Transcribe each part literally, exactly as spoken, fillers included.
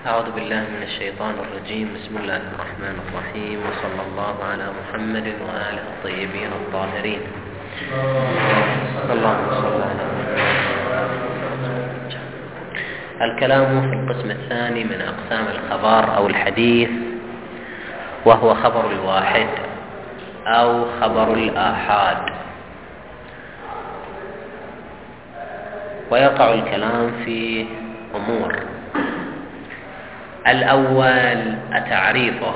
أعوذ بالله من الشيطان الرجيم. بسم الله الرحمن الرحيم، وصلى الله على محمد وآله الطيبين الطاهرين. اللهم صل على محمد. الكلام في القسم الثاني من أقسام الخبر أو الحديث، وهو خبر الواحد أو خبر الآحاد. ويقع الكلام في أمور. الأول تعريفه.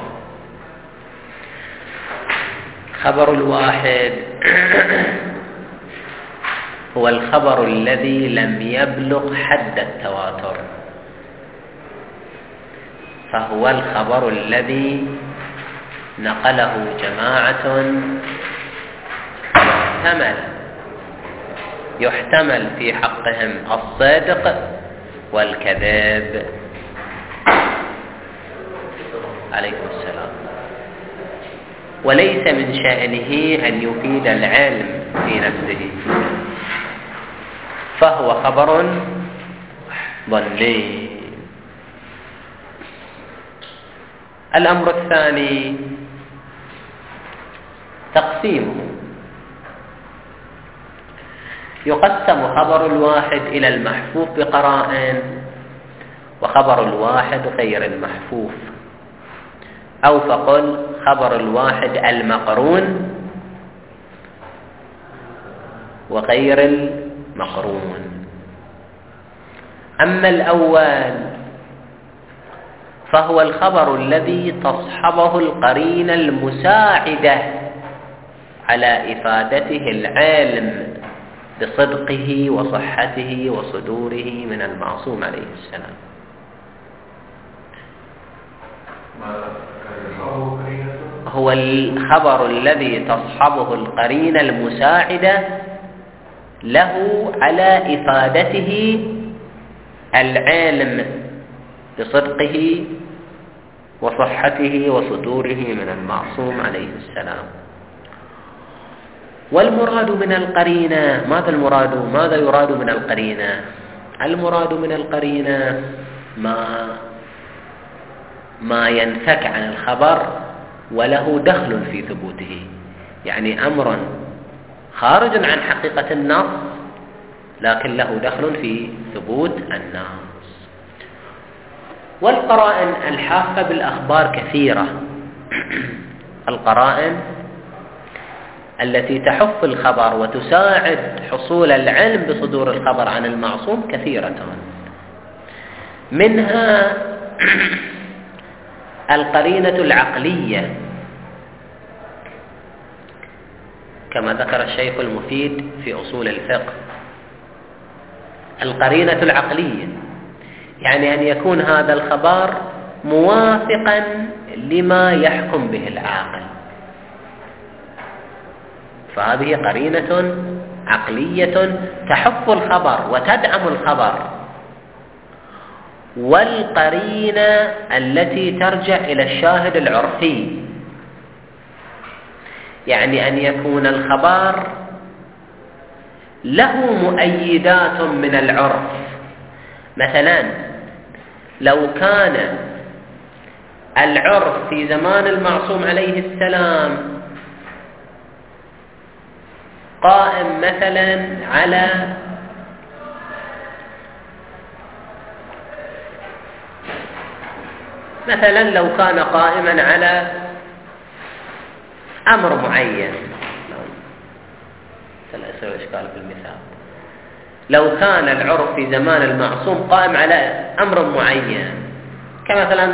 خبر الواحد هو الخبر الذي لم يبلغ حد التواتر، فهو الخبر الذي نقله جماعة يحتمل يحتمل في حقهم الصدق والكذب. عليكم السلام. وليس من شأنه أن يفيد العلم في نفسه، فهو خبر ظني. الأمر الثاني تقسيمه. يقسم خبر الواحد إلى المحفوف بقرائن، وخبر الواحد غير المحفوف، أو فقل خبر الواحد المقرون وغير المقرون. أما الأول فهو الخبر الذي تصحبه القرينة المساعدة على إفادته العلم بصدقه وصحته وصدوره من المعصوم عليه السلام. هو الخبر الذي تصحبه القرينة المساعدة له على إفادته العلم بصدقه وصحته وصدوره من المعصوم عليه السلام. والمراد من القرينة، ماذا المراد؟ ماذا يراد من القرينة؟ المراد من القرينة ما ما ينفك عن الخبر وله دخل في ثبوته، يعني أمر خارج عن حقيقة النص لكن له دخل في ثبوت النص. والقرائن الحافة بالأخبار كثيرة. القرائن التي تحف الخبر وتساعد حصول العلم بصدور الخبر عن المعصوم كثيرة. منها القرينة العقلية، كما ذكر الشيخ المفيد في أصول الفقه. القرينة العقلية يعني أن يكون هذا الخبر موافقا لما يحكم به العاقل، فهذه قرينة عقلية تحف الخبر وتدعم الخبر. والقرينة التي ترجع إلى الشاهد العرفي، يعني أن يكون الخبر له مؤيدات من العرف. مثلا لو كان العرف في زمان المعصوم عليه السلام قائم مثلا على مثلا لو كان قائما على أمر معين، سأسأل إشكال في المثال. لو كان العرف في زمان المعصوم قائم على أمر معين، كمثلا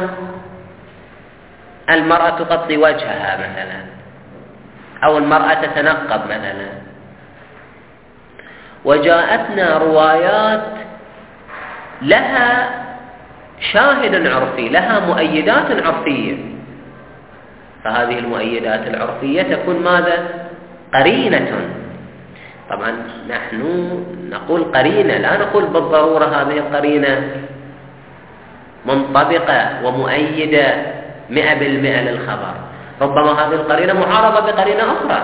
المرأة تغطي وجهها مثلا، أو المرأة تتنقب مثلا، وجاءتنا روايات لها شاهد عرفي، لها مؤيدات عرفية، فهذه المؤيدات العرفية تكون ماذا؟ قرينة. طبعا نحن نقول قرينة، لا نقول بالضرورة هذه القرينة منطبقة ومؤيدة مئة بالمئة للخبر، ربما هذه القرينة معارضة بقرينة أخرى.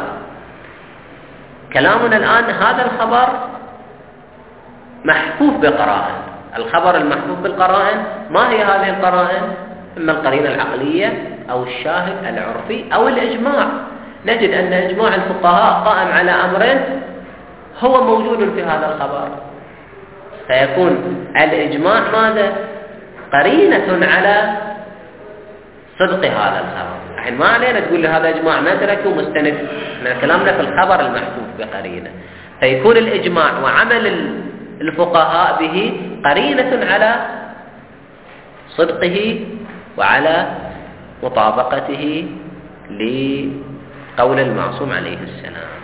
كلامنا الآن هذا الخبر محفوف بقرائن، الخبر المحفوظ بالقرائن. ما هي هذه القرائن؟ إما القرينة العقلية أو الشاهد العرفي أو الإجماع. نجد أن إجماع الفقهاء قائم على أمر هو موجود في هذا الخبر، فيكون الإجماع ماذا؟ قرينة على صدق هذا الخبر. يعني ما علينا تقول لي هذا إجماع مدركي ومستند، احنا كلامنا في الخبر المحفوظ بقرينة، فيكون الإجماع وعمل الفقهاء به قرينة على صدقه وعلى مطابقته لقول المعصوم عليه السلام.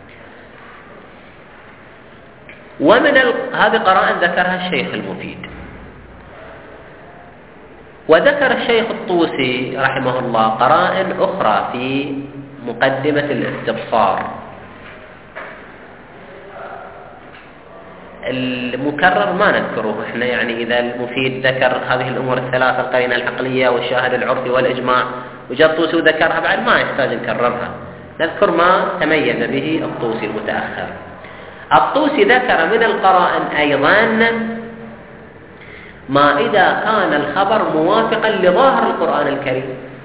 ومن ال... هذه قرائن ذكرها الشيخ المفيد. وذكر الشيخ الطوسي رحمه الله قرائن أخرى في مقدمة الاستبصار. المكرر ما نذكره احنا، يعني إذا المفيد ذكر هذه الأمور الثلاثة، القرينة العقلية والشاهد العرفي والإجماع، وجاء الطوسي وذكرها بعد، ما يحتاج نكررها، نذكر ما تميز به الطوسي المتأخر. الطوسي ذكر من القرائن أيضا ما إذا كان الخبر موافقا لظاهر القرآن الكريم،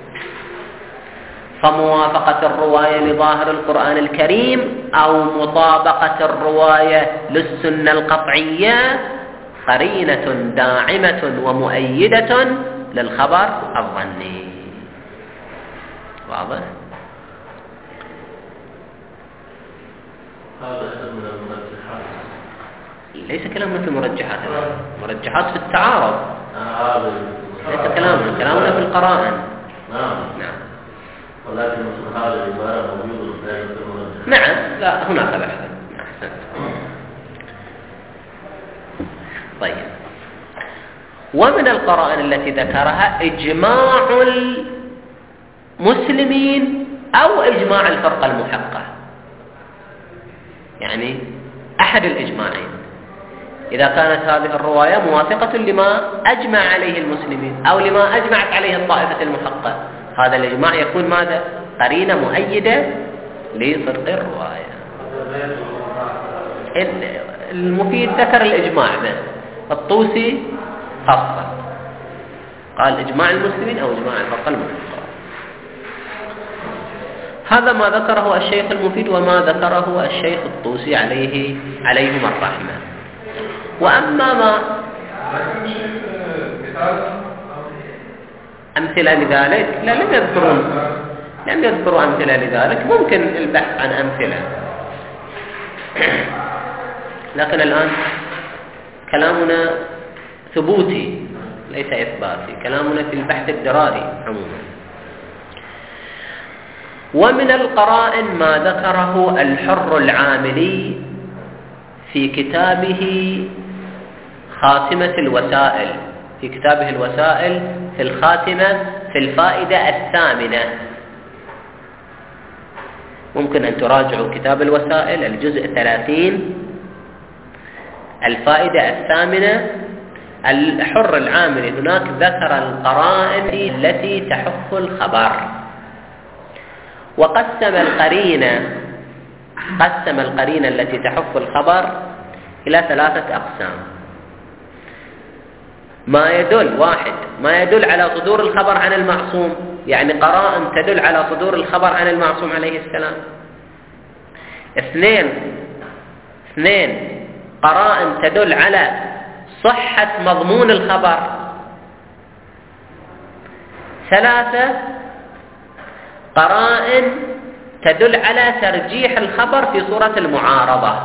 فموافقة الرواية لظاهر القرآن الكريم أو مطابقة الرواية للسنة القطعية قرينة داعمة ومؤيدة للخبر الظني. واضح؟ هذا من المرجحات، ليس كلامنا في المرجحات، مرجحات في التعارض، ليس كلامنا كلامنا في القرائن. نعم نعم، ولكن مثل هذا العبارة موجودة في المرجحات. نعم، لا هناك بحث. أحسنت. طيب، ومن القرائن التي ذكرها إجماع المسلمين أو إجماع الفرقة المحقة، يعني أحد الإجماعين. إذا كانت هذه الرواية موافقة لما أجمع عليه المسلمين أو لما أجمعت عليه الطائفة المحقة، هذا الإجماع يكون ماذا؟ قرينة مؤيدة لصدق الرواية. المفيد ذكر الإجماع به، الطوسي خاصة قال إجماع المسلمين أو إجماع الفرقة المحقة. هذا ما ذكره الشيخ المفيد وما ذكره الشيخ الطوسي عليه عليهما الرحمة. وأما ما أمثلة لذلك، لا لم يذكرون لم يذكروا أمثلة لذلك، ممكن البحث عن أمثلة، لكن الآن كلامنا ثبوتي ليس إثباتي، كلامنا في البحث الدراري عموما. ومن القرائن ما ذكره الحر العاملي في كتابه خاتمة الوسائل، في كتابه الوسائل في الخاتمة في الفائدة الثامنة. ممكن أن تراجعوا كتاب الوسائل الجزء ثلاثين الفائدة الثامنة. الحر العاملي هناك ذكر القرائن التي تحف الخبر، وقسم القرينة قسم القرينة التي تحف الخبر إلى ثلاثة أقسام. ما يدل واحد ما يدل على صدور الخبر عن المعصوم، يعني قرائن تدل على صدور الخبر عن المعصوم عليه السلام. اثنين اثنين قرائن تدل على صحة مضمون الخبر. ثلاثة قرائن تدل على ترجيح الخبر في صورة المعارضة.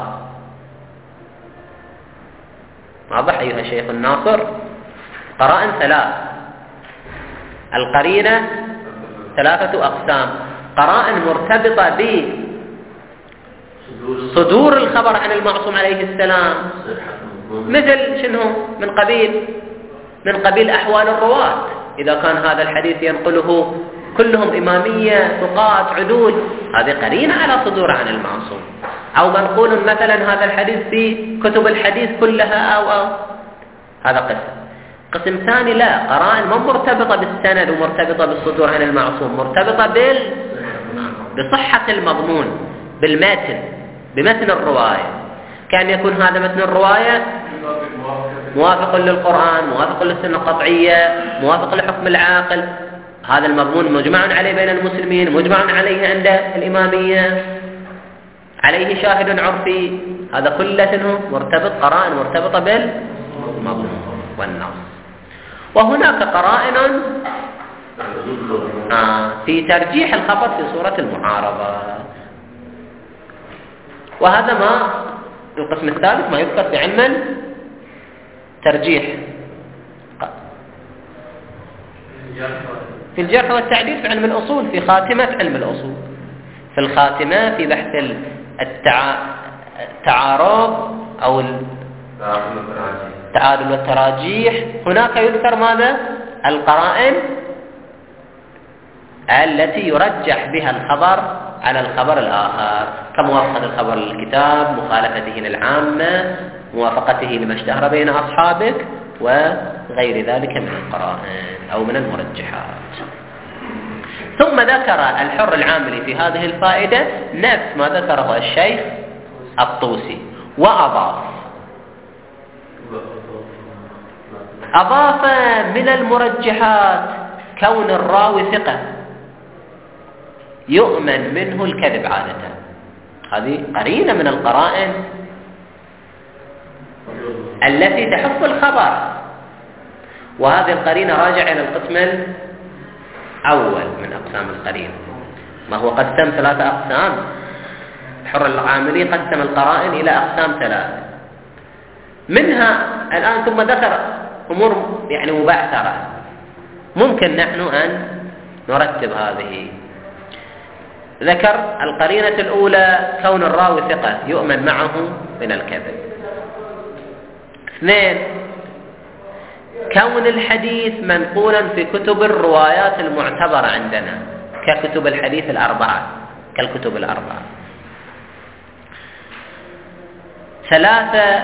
واضح أيها الشيخ الناصر؟ قرائن ثلاث، القرينة ثلاثة أقسام: قرائن مرتبطة بصدور الخبر عن المعصوم عليه السلام، مثل شنو؟ من قبيل من قبيل أحوال الرواة، إذا كان هذا الحديث ينقله كلهم إمامية ثقات عدول، هذه قرينة على صدور عن المعصوم. أو منقول مثلا هذا الحديث في كتب الحديث كلها أو أو هذا قسم. قسم ثاني لا، قرائن ما مرتبطة بالسند ومرتبطة بالصدور عن المعصوم، مرتبطة بال بصحة المضمون، بالمتن، بمتن الرواية. كان يكون هذا متن الرواية موافق للقرآن، موافق للسنة القطعية، موافق لحكم العاقل. هذا المضمون مجمع عليه بين المسلمين، مجمع عليه عند الإمامية، عليه شاهد عرفي، هذا كله مرتبط، قرائن مرتبطة بالمضمون والنص. وهناك قرائن آه في ترجيح الخبر في صورة المعارضة، وهذا ما القسم الثالث ما يذكر في علم الترجيح في الجرح والتعديل في علم الأصول، في خاتمة علم الأصول، في الخاتمة في بحث التع... التعارض أو التعادل والتراجيح، هناك يذكر ماذا؟ القرائن التي يرجح بها الخبر على الخبر الآخر، كموافقة الخبر للكتاب، مخالفته للعامة، موافقته لما اشتهر بين أصحابك، وغير ذلك من القرائن أو من المرجحات. ثم ذكر الحر العاملي في هذه الفائدة نفس ما ذكره الشيخ الطوسي، وأضاف أضاف من المرجحات كون الراوي ثقة يؤمن منه الكذب عادة. هذه قرينة من القرائن التي تحف الخبر، وهذه القرينة راجعة إلى القسم الأول من أقسام القرينة، ما هو قسم ثلاثة أقسام. الحر العاملي قسم القرائن إلى أقسام ثلاثة، منها الآن ثم ذكر أمور يعني مبعثرة ممكن نحن أن نرتب هذه. ذكر القرينة الأولى كون الراوي ثقة يؤمن معه من الكذب. اثنين، كون الحديث منقولا في كتب الروايات المعتبرة عندنا ككتب الحديث الأربعة، كالكتب الأربعة. ثلاثة،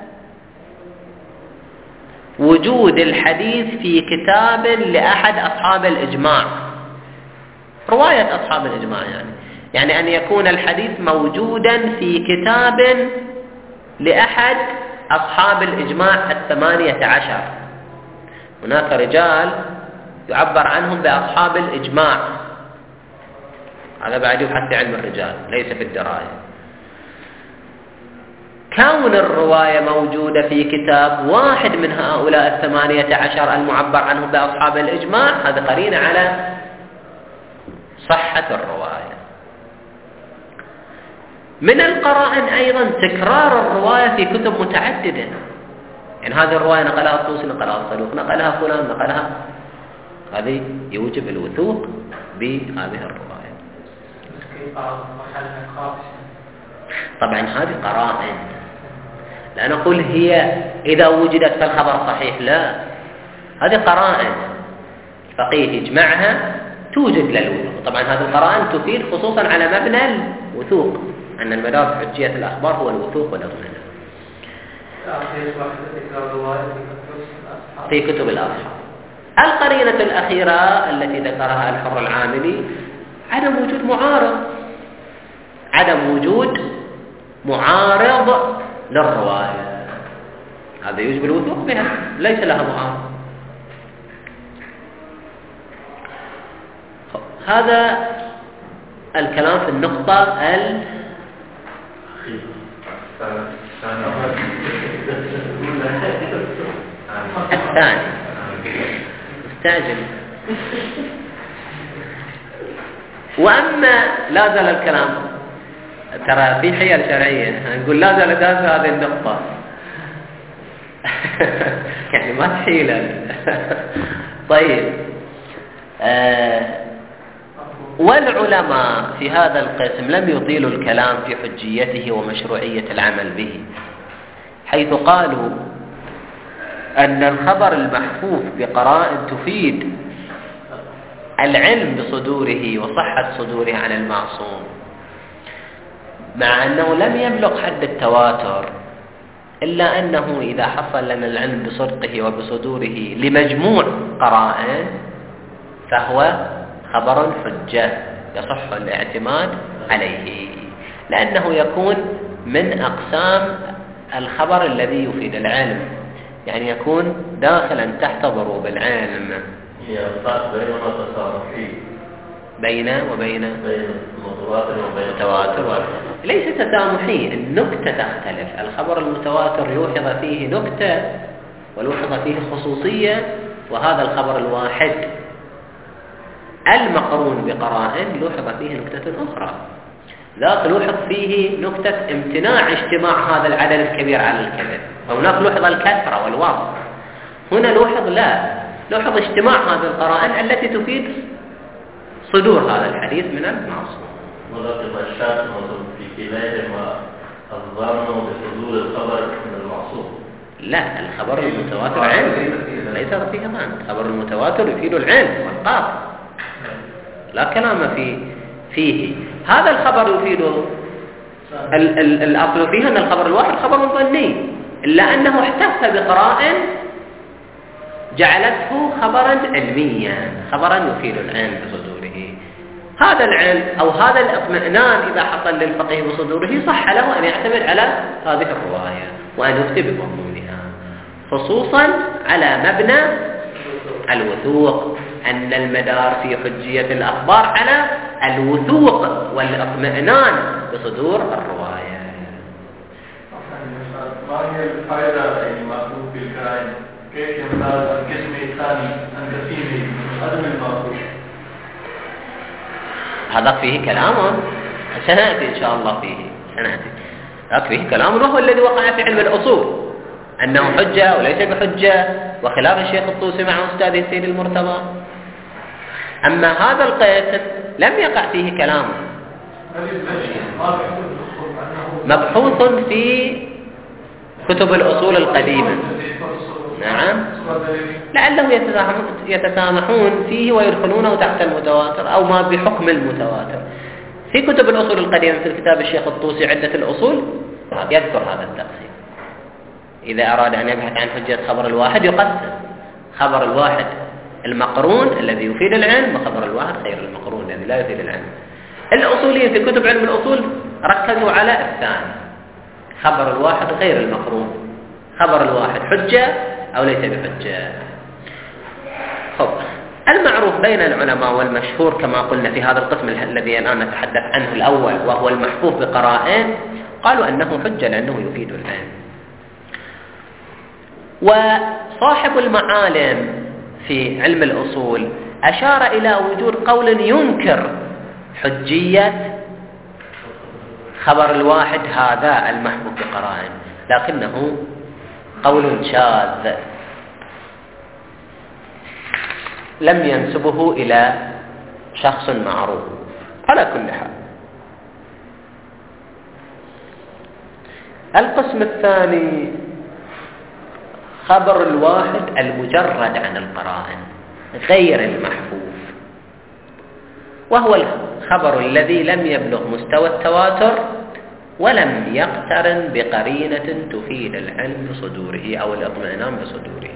وجود الحديث في كتاب لأحد أصحاب الإجماع، رواية أصحاب الإجماع، يعني يعني أن يكون الحديث موجودا في كتاب لأحد أصحاب الإجماع الثمانية عشر. هناك رجال يعبر عنهم بأصحاب الإجماع، هذا بعد يبحث في علم الرجال ليس في الدراية. كون الرواية موجودة في كتاب واحد من هؤلاء الثمانية عشر المعبر عنهم بأصحاب الإجماع، هذا قرينة على صحة الرواية. من القرائن أيضا تكرار الرواية في كتب متعددة، يعني هذه الرواية نقلها الطوسي، نقلها الصدوق، نقلها فلان، نقلها، هذه يوجب الوثوق بهذه الرواية. طبعا هذه قرائن، لا نقول هي إذا وجدت فالخبر صحيح، لا، هذه قرائن الفقيه يجمعها توجد للوثوق. طبعا هذه القرائن تفيد خصوصا على مبنى الوثوق، أن المدار في حجية الأخبار هو الوثوق والاطمئنان في كتب الأصحاب. القرينة الأخيرة التي ذكرها الحر العاملي عدم وجود معارض، عدم وجود معارض للرواية، هذا يجب الوثوق بها، ليس لها معارض. هذا الكلام في النقطة ال الثاني. مستعجل. وأما لا زال الكلام، ترى في حيل شرعية، نقول لا زال داز هذه النقطة يعني ما تحيل. طيب، آه والعلماء في هذا القسم لم يطيلوا الكلام في حجيته ومشروعية العمل به، حيث قالوا أن الخبر المحفوظ بقرائن تفيد العلم بصدوره وصحة صدوره عن المعصوم، مع أنه لم يبلغ حد التواتر، إلا أنه إذا حصل لنا العلم بصدقه وبصدوره لمجموع قرائن فهو خبر حجة يصح الاعتماد عليه، لأنه يكون من أقسام الخبر الذي يفيد العلم، يعني يكون داخلا تحت ضروب العلم. هي الفرق بين التسامحي بين وبين بين المتواتر وبين المتواتر. ليس تسامحي، النكتة تختلف. الخبر المتواتر يوحظ فيه نكتة ولوحظ فيه خصوصية، وهذا الخبر الواحد المقرون بقرائن لوحظ فيه نكتة أخرى. ذاك لوحظ فيه نكتة امتناع اجتماع هذا العدد الكبير على الكذب، وهناك لوحظ الكثرة والوصف. هنا لوحظ لا، لوحظ اجتماع هذه القرائن التي تفيد صدور هذا الحديث من المعصوم. ولكن الشاذ في كلاهما الظن بصدور الخبر من المعصوم. لا، الخبر المتواتر علم، ليس فيه ظن. الخبر المتواتر يفيد العلم والقاطع، لا كلام في فيه. هذا الخبر يفيد ال ال الأصل فيه أن الخبر الواحد خبر ظني، إلا أنه احتف بقرائن جعلته خبرا علميا، خبرا يفيد العلم بصدوره. هذا العلم أو هذا الاطمئنان إذا حصل للفقيه بصدوره صح له أن يعتمد على هذه الرواية وأن يفتي بمضمونها، خصوصا على مبنى الوثوق، أن المدار في حجية الأخبار على الوثوق والاطمئنان بصدور الرواية. ما هي الفائدة المطلوب بالقرائن؟ كيف يمتاز القسم الثاني عن قسيم عدم المعقول؟ هذا فيه كلام سنأتي إن شاء الله فيه سنأتي هذا فيه كلام، وهو الذي وقع في علم الأصول أنه حجة وليس بحجة، وخلاف الشيخ الطوسي مع أستاذه سيد المرتضى. أما هذا القسم لم يقع فيه كلام، مبحوث في كتب الأصول القديمة. نعم، لعله يتسامحون فيه ويدخلونه تحت المتواتر أو ما بحكم المتواتر. في كتب الأصول القديمة في كتاب الشيخ الطوسي عدة الأصول يذكر هذا التقسيم. إذا أراد أن يبحث عن حجة خبر الواحد يقسم خبر الواحد المقرون الذي يفيد العلم وخبر الواحد غير المقرون الذي لا يفيد العلم. الأصوليين في كتب علم الأصول ركزوا على الثاني، خبر الواحد غير المقرون، خبر الواحد حجة أو ليس بحجة. خب، المعروف بين العلماء والمشهور كما قلنا في هذا القسم الذي الآن نتحدث عنه الأول وهو المحفوظ بقرائن، قالوا أنه حجة لأنه يفيد العلم. وصاحب المعالم في علم الأصول أشار إلى وجود قول ينكر حجية خبر الواحد هذا المحفوظ بقرائن، لكنه قول شاذ لم ينسبه إلى شخص معروف. على كل حال، القسم الثاني خبر الواحد المجرد عن القرائن غير المحفوظ، وهو الخبر الذي لم يبلغ مستوى التواتر ولم يقترن بقرينة تفيد العلم بصدوره أو الاطمئنان بصدوره.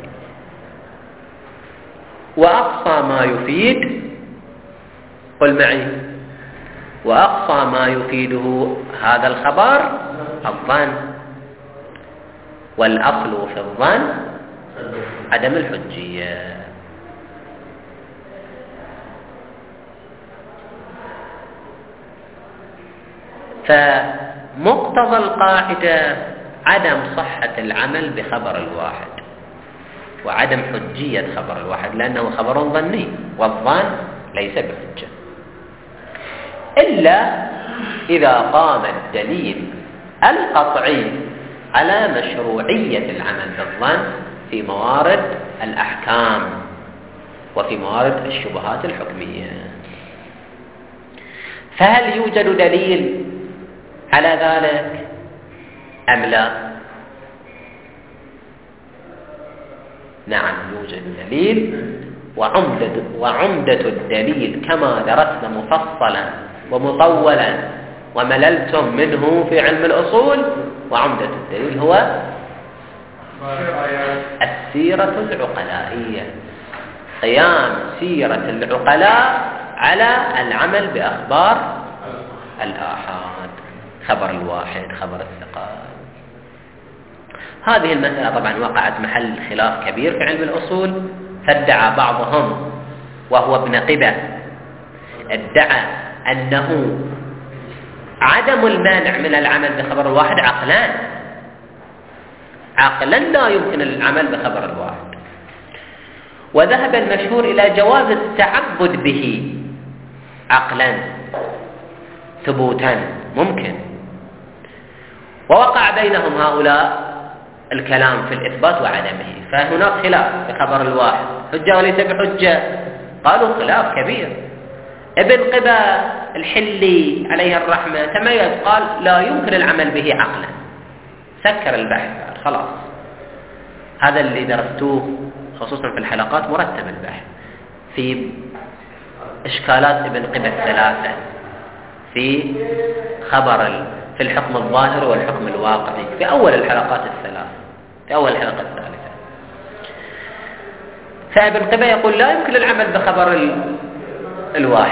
وأقصى ما يفيد، قل معي، وأقصى ما يفيده هذا الخبر الظن، والأصل في الظن عدم الحجية. فمقتضى القاعدة عدم صحة العمل بخبر الواحد وعدم حجية خبر الواحد، لأنه خبر ظني والظن ليس بحجة، إلا إذا قام الدليل القطعي على مشروعية العمل بالظن في موارد الأحكام وفي موارد الشبهات الحكمية. فهل يوجد دليل على ذلك أم لا؟ نعم، يوجد دليل، وعمدة, وعمدة الدليل كما درسنا مفصلا ومطولا ومللتم منه في علم الأصول، وعمدة الدليل هو السيرة العقلائية، قيام سيرة العقلاء على العمل بأخبار الآحاد، خبر الواحد، خبر الثقات. هذه المسألة طبعا وقعت محل خلاف كبير في علم الأصول، فادعى بعضهم وهو ابن قبة ادعى أنه عدم المانع من العمل بخبر الواحد عقلان، عقلا لا يمكن العمل بخبر الواحد، وذهب المشهور إلى جواز التعبد به عقلا ثبوتا ممكن. ووقع بينهم هؤلاء الكلام في الإثبات وعدمه، فهناك خلاف في خبر الواحد حجة وليس بحجة، قالوا خلاف كبير. ابن قبة الحلي عليه الرحمة تميز، قال لا يمكن العمل به عقلا، سكر البحث خلاص. هذا اللي درستوه خصوصا في الحلقات مرتب البحث في إشكالات ابن قبة الثلاثة في خبر في الحكم الظاهر والحكم الواقعي في أول الحلقات الثلاث في أول الحلقة الثالثة. فابن قبة يقول لا يمكن العمل بخبر الواحد،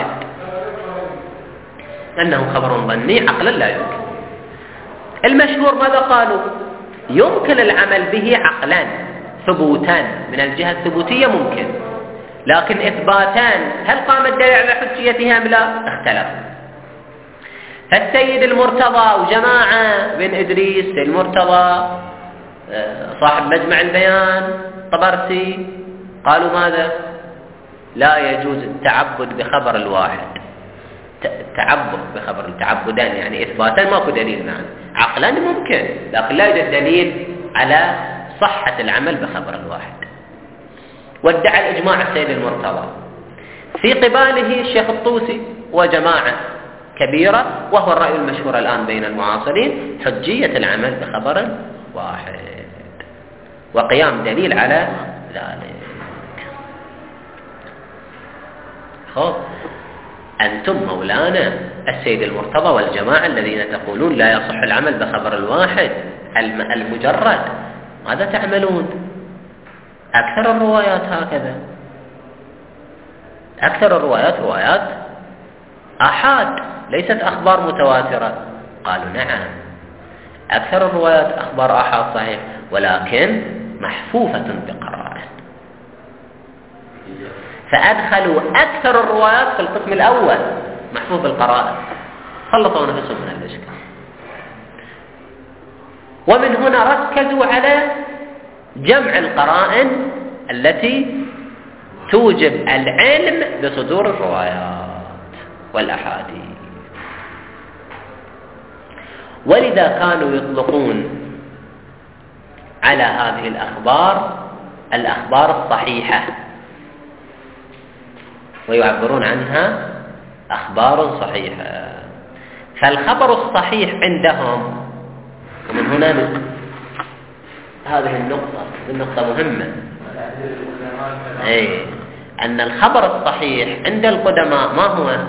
أنه خبر ظني عقلا لا يمكن. المشهور ماذا قالوا؟ يمكن العمل به عقلا ثبوتان، من الجهة الثبوتية ممكن، لكن إثباتان هل قام الدليل على حجيتها أم لا؟ اختلف. فالسيد المرتضى وجماعة بن إدريس المرتضى صاحب مجمع البيان طبرسي قالوا ماذا؟ لا يجوز التعبد بخبر الواحد، تعبد بخبر التعبدان يعني إثباتان ماكو دليل معه، عقلا ممكن لكن لا يوجد دليل على صحة العمل بخبر الواحد. وادعى الإجماع السيد المرتضى، في قباله الشيخ الطوسي وجماعة كبيرة، وهو الرأي المشهور الآن بين المعاصرين، حجية العمل بخبر واحد وقيام دليل على ذلك. خب أنتم مولانا السيد المرتضى والجماعة الذين تقولون لا يصح العمل بخبر الواحد المجرد، ماذا تعملون؟ أكثر الروايات هكذا، أكثر الروايات روايات آحاد ليست أخبار متواترة. قالوا نعم أكثر الروايات أخبار آحاد صحيح، ولكن محفوفة بقرائن، فأدخلوا أكثر الروايات في القسم الأول محفوظ بالقرائن، خلصوا نفسهم من الإشكال. ومن هنا ركزوا على جمع القرائن التي توجب العلم بصدور الروايات والأحاديث، ولذا كانوا يطلقون على هذه الأخبار الأخبار الصحيحة، ويعبرون عنها أخبار صحيحة. فالخبر الصحيح عندهم، ومن هنا هذه النقطة النقطة مهمة، أي أن الخبر الصحيح عند القدماء ما هو؟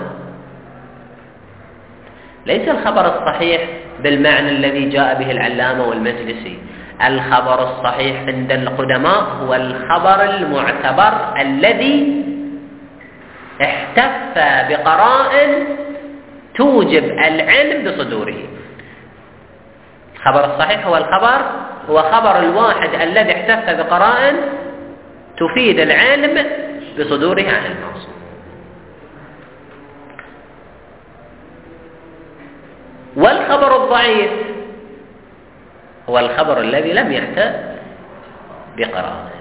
ليس الخبر الصحيح بالمعنى الذي جاء به العلامة والمجلسي. الخبر الصحيح عند القدماء هو الخبر المعتبر الذي احتف بقرائن توجب العلم بصدوره. الخبر الصحيح هو الخبر هو خبر الواحد الذي احتف بقرائن تفيد العلم بصدوره عن المعصوم. والخبر الضعيف هو الخبر الذي لم يحتف بقرائن.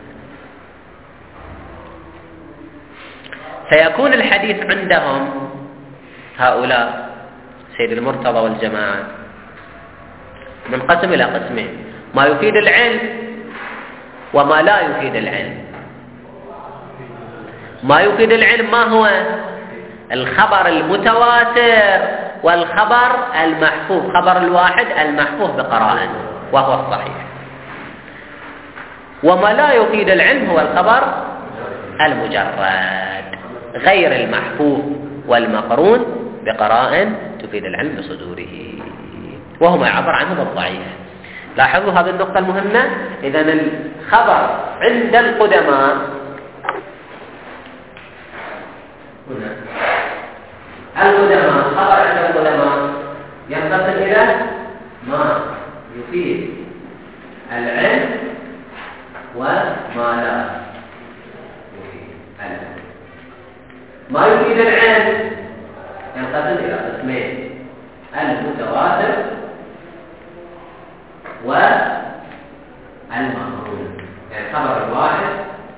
فيكون الحديث عندهم هؤلاء سيد المرتضى والجماعة منقسم إلى قسمين: ما يفيد العلم وما لا يفيد العلم. ما يفيد العلم ما هو؟ الخبر المتواتر والخبر المحفوظ، خبر الواحد المحفوظ بقرائن وهو الصحيح. وما لا يفيد العلم هو الخبر المجرد غير المحفوظ والمقرون بقرائن تفيد العلم بصدوره، وهو ما يعبر عنه بالضعيف. لاحظوا هذه النقطة المهمة. إذن الخبر عند القدماء القدماء الخبر عند القدماء ينقسم إلى ما يفيد العلم وما لا يفيد العلم. ما يفيد العلم ينقسم إلى قسمين: المتواتر والمقرون، يعني خبر الواحد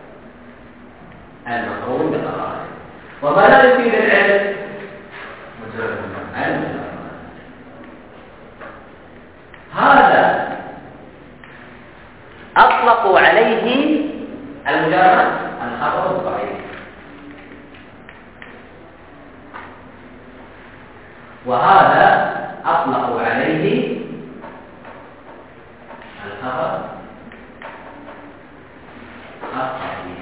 المقرون بقرائن. وما لا يفيد العلم المتواتر. هذا أطلقوا عليه المجرد الخبر الضعيف، وهذا أطلقوا عليه الخبر الصحيح.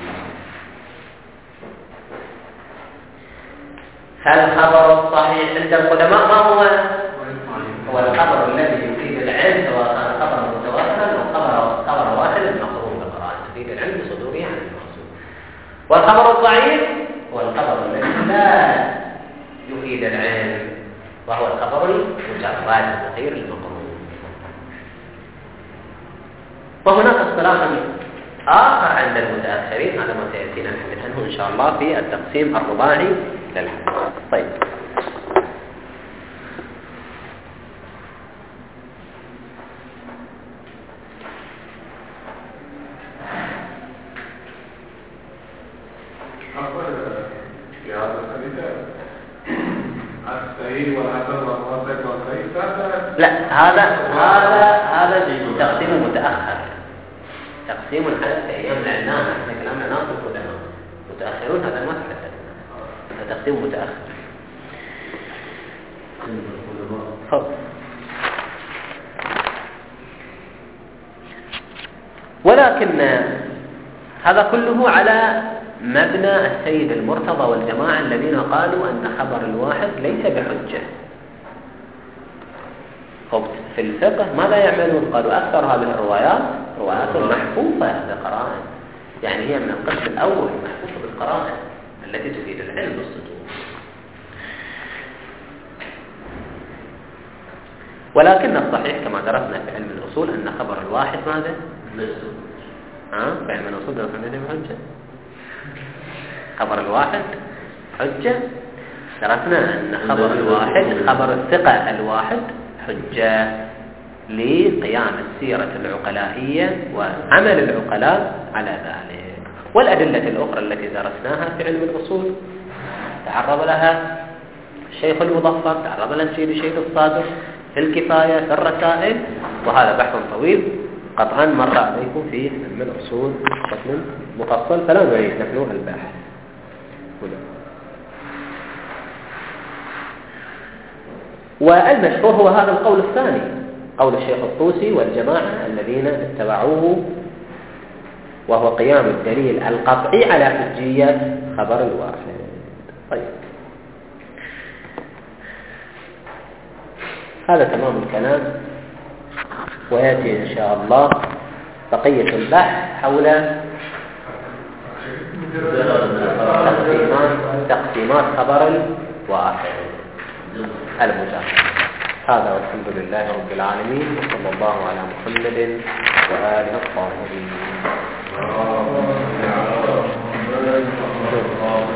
فالخبر الصحيح عند القدماء ما هو؟ هو الخبر الذي يفيد العلم، سواء كان خبر متواتر أو خبر خبر واحد المقرون بالقرآن، يفيد العلم بصدوره عن المقصود. والخبر الضعيف هو الخبر الذي لا يفيد العلم، وهو الخبر المجرد غير المقرون. وهناك اصطلاح آخر عند المتأخرين، هذا ما سيأتينا الحديث عنه إن شاء الله في التقسيم الرباعي للحديث. طيب، لا، هذا هذا هذا تقسيم متأخر، تقسيم على الأيام العنام. احنا كلامنا ناس القدماء، متأخرون هذا ما تحدثنا، هذا تقسيم متأخر. ولكن هذا كله على مبنى السيد المرتضى والجماعة الذين قالوا أن خبر الواحد ليس بحجة. في الفقه ماذا يعملون؟ قالوا أكثر هذه الروايات روايات محفوظة بقرائن، يعني هي من القسم الأول محفوظة بالقرائن التي تفيد العلم بالصدور. ولكن الصحيح كما درسنا في علم الأصول أن خبر الواحد ماذا؟ ها؟ في علم الأصول درسنا ليه بحجة؟ خبر الواحد حجة. درسنا أن خبر الواحد خبر الثقة الواحد حجة لقيام السيرة العقلائية وعمل العقلاء على ذلك. والأدلة الأخرى التي درسناها في علم الأصول تعرض لها الشيخ المظفر، تعرض لها السيد الشيخ الصادق في الكفاية في الرسائل، وهذا بحث طويل قطعا مر عليكم في علم الأصول بشكل مفصل، فلا نريد نحن البحث هنا. والمشهور هو هذا القول الثاني، قول الشيخ الطوسي والجماعة الذين اتبعوه، وهو قيام الدليل القطعي على حجية خبر الواحد. طيب، هذا تمام الكلام، ويأتي إن شاء الله بقية البحث حول تقسيمات تقسيمات خبر الواحد المجرد. هذا والحمد لله رب العالمين، وصلى الله على محمد وآله الطاهرين.